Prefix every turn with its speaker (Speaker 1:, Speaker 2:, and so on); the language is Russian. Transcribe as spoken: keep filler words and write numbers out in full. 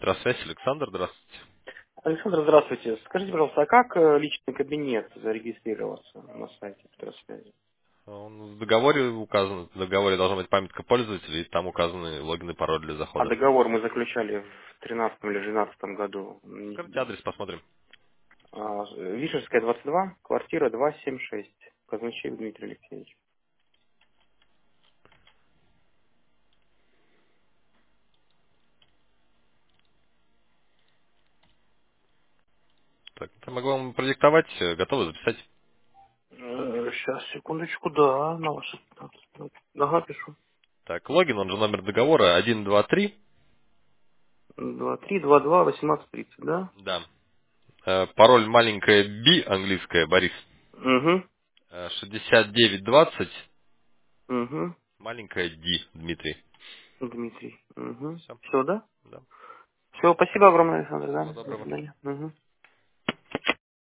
Speaker 1: Электросвязь, Александр, здравствуйте.
Speaker 2: Александр, здравствуйте. Скажите, пожалуйста, а как э, личный кабинет зарегистрироваться на сайте Электросвязи?
Speaker 1: Он в договоре указан, в договоре должна быть памятка пользователя, и там указаны логин и пароль для
Speaker 2: А
Speaker 1: захода.
Speaker 2: договор мы заключали в тринадцатом или двенадцатом году.
Speaker 1: Скажите адрес, посмотрим.
Speaker 2: А, Вишерская, двадцать два, квартира двести семьдесят шесть. Казначеев Дмитрий Алексеевич.
Speaker 1: Так, я могу вам продиктовать, э, готовы записать.
Speaker 2: Сейчас, секундочку, да, на ваши пятнадцать минут. Ага, пишу.
Speaker 1: Так, логин, он же номер договора один два три.
Speaker 2: Два три два два восемнадцать тридцать, да?
Speaker 1: Да. Э, Пароль маленькая B, английская, Борис.
Speaker 2: Угу,
Speaker 1: Э, шестьдесят девять двадцать,
Speaker 2: угу.
Speaker 1: маленькая D, Дмитрий.
Speaker 2: Дмитрий. Угу.
Speaker 1: Все.
Speaker 2: Все, да?
Speaker 1: Да.
Speaker 2: Все, спасибо огромное, Александр,
Speaker 1: Всего
Speaker 2: да? До
Speaker 1: доброго.
Speaker 2: свидания. Угу.